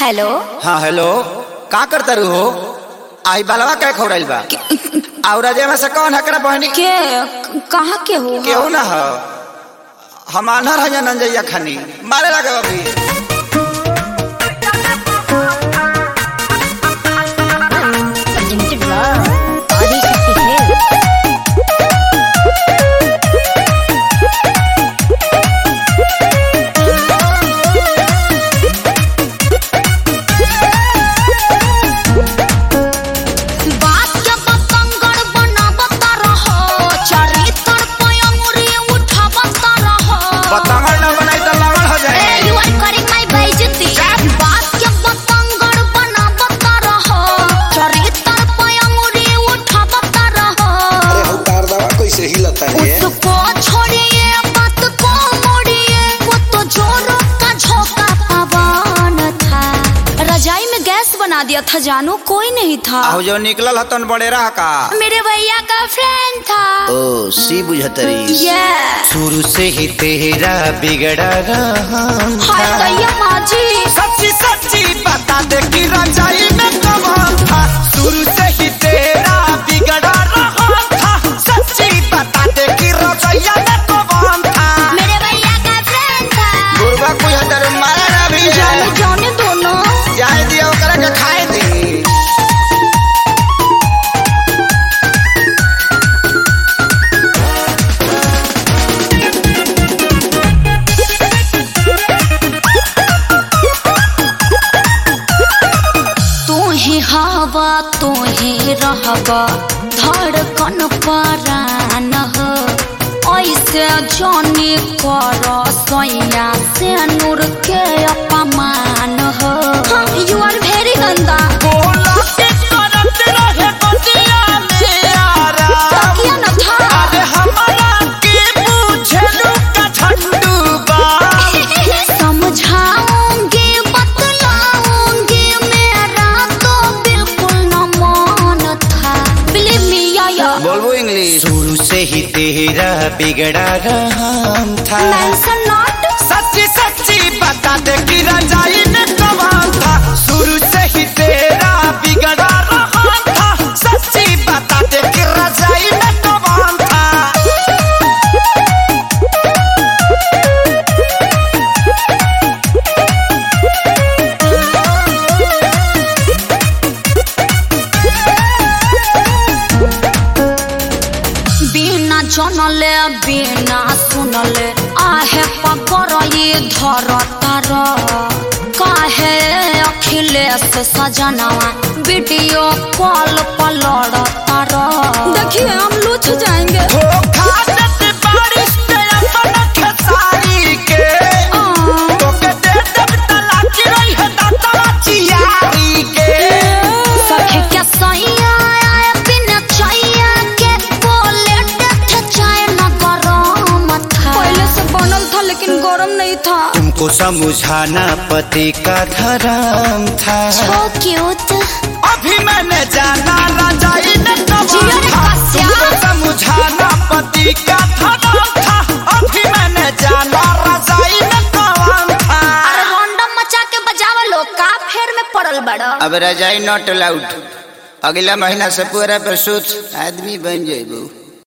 Hello. हाँ hello, का करता रू हो? आई बालवा क्या खौराइल बा? और अजय में से कौन हकरा बहनी? के कहाँ के हो? केहू ना हो, हम आन्हर हैं नंजैया खानी मारे लगे अभी। बना दिया था जानू, कोई नहीं था। जो निकलल हतन बड़े रहा का मेरे भैया का फ्रेंड था। ओ सी बुझतरी। शुरू से ही तेरा बिगड़ा रहा माँ जी। सच्ची सच्ची बता दे कि रजाई में कौन था। शुरू से ही तेरा बिगड़ा रहा था। सच्ची बता दे कि रजाइया में कौन था। मेरे भैया का फ्रेंड था। गुरबा कोई हतर मारा ना भी जाने दोनों जाए दिया ओकरा के खाए दी। हवा तो ही रहबा धड़कन परान हो। ऐसे जाने कर सोया से नूर के अपमान हो। यू आर वेरी गंदा। शुरू से ही तेरा बिगड़ा रहा था। सच्ची सच्ची बता दे कि रजाई में कौन था। शुरू से ही तेरा बिगड़ा रहा था। सच्ची बता दे कि रजाई में कौन था। जनले बिना सुनले आहे पकड़ ये धर तार। काहे अखिलेश सजनवा वीडियो कॉल पर लड़ तार। देखिए हम लूच जाएंगे। तुमको समझाना पति का धर्म था। क्यूट। अभी मैंने जाना रजाई में कौन था। तुमको समझाना पति का धर्म था। अभी मैंने जाना रजाई में कौन था। अरे रोंडम मचा के बजावा लो का फेर में पड़ल बड़ा। अब रजाई नॉट अलाउड। अगला महीना से पूरा प्रसूत आदमी बन जाएगो।